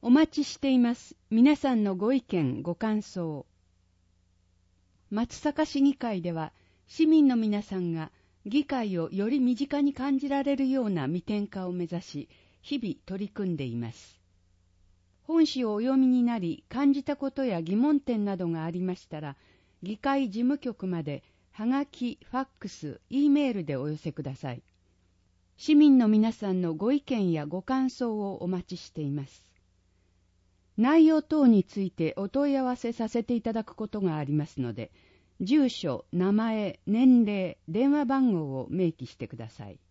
お待ちしています。皆さんのご意見、ご感想。松阪市議会では、市民の皆さんが議会をより身近に感じられるような未点化を目指し、日々取り組んでいます。本誌をお読みになり、感じたことや疑問点などがありましたら、議会事務局まで、はがき、ファックス、Eメールでお寄せください。市民の皆さんのご意見やご感想をお待ちしています。内容等についてお問い合わせさせていただくことがありますので、住所、名前、年齢、電話番号を明記してください。